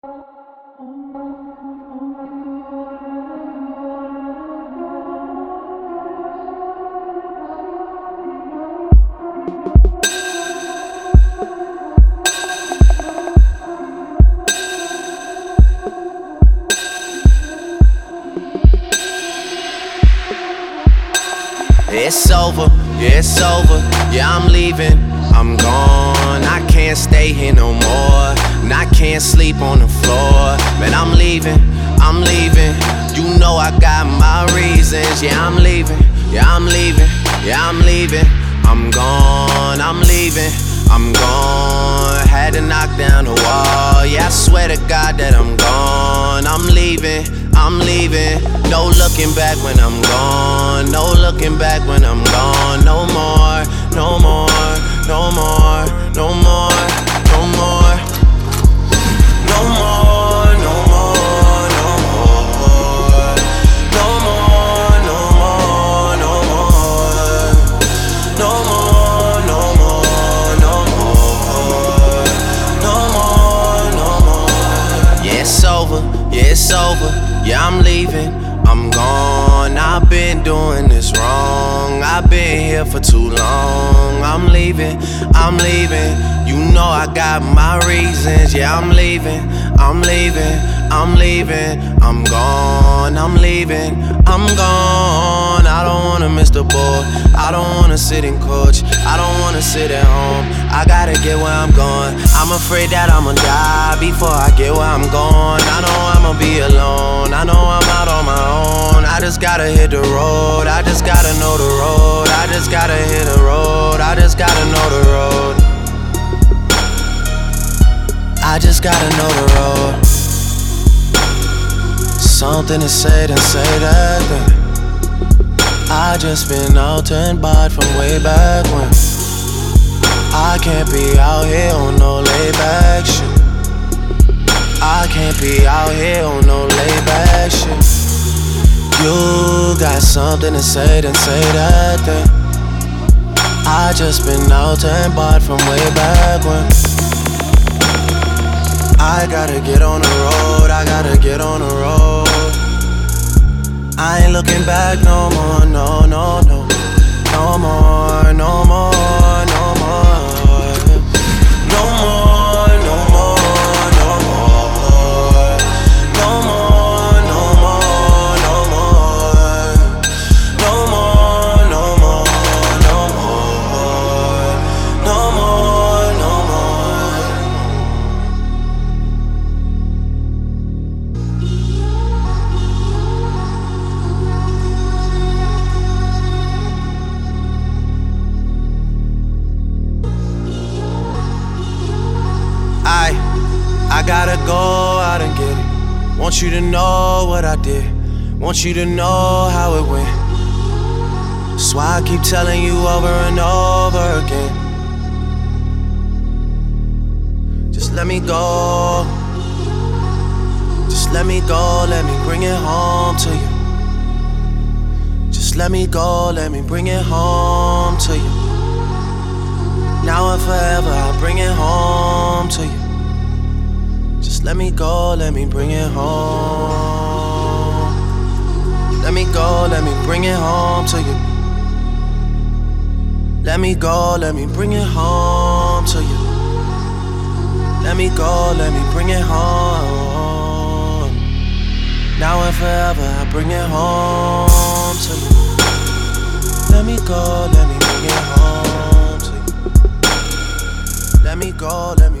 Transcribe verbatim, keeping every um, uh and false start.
It's over, yeah, it's over, yeah, I'm leaving, I'm gone. I can't stay here no more, and I can't sleep on the floor. Man, I'm leaving, I'm leaving, you know I got my reasons. Yeah, I'm leaving, yeah, I'm leaving, yeah, I'm leaving, I'm gone, I'm leaving, I'm gone. Had to knock down the wall, yeah, I swear to God that I'm gone. I'm leaving, I'm leaving, no looking back when I'm gone. No looking back when I'm gone. No more, no more, no more, no more, no more, no more, no more, no more, no more, no more, no more, no more, no more, no more, no more, no more. Yeah, it's over, yeah, it's over. Yeah, I'm leaving, I'm gone. I've been doing this wrong, I've been here for too long. I'm leaving, I'm leaving, you know I got my reasons. Yeah, I'm leaving, I'm leaving, I'm leaving, I'm gone, I'm leaving, I'm gone. I don't wanna miss the boat, I don't wanna sit in coach, I don't wanna sit at home. I gotta get where I'm going, I'm afraid that I'ma die before I get where I'm going. I know I'ma be alone, I know I'm out on my own. I just gotta hit the road, I just gotta know the road, I just gotta hit the road, I just gotta know the road, I just gotta know the road. Something to say, then say that thing. I just been out and bought from way back when. I can't be out here on no layback shit. I can't be out here on no layback shit. You got something to say, then say that thing. I just been out and bought from way back when. I gotta get on the road, I gotta get on the road. I ain't looking back no more, no, no, no. No more, no more, no more. No more, no more, no more. No more, no more, no more. No more, no more, no more. No more, no more. I, I gotta go out and get it. Want you to know what I did. Want you to know how it went. That's why I keep telling you over and over again. Just let me go. Just let me go, let me bring it home to you. Just let me go, let me bring it home to you. Now and forever, I'll bring it home to you. Just let me go, let me bring it home. Let me go, let me bring it home to you. Let me go, let me bring it home to you. Let me go, let me bring it home. Now and forever, I'll bring it home to you. Let me go, let me bring it home to you. Let me go, let me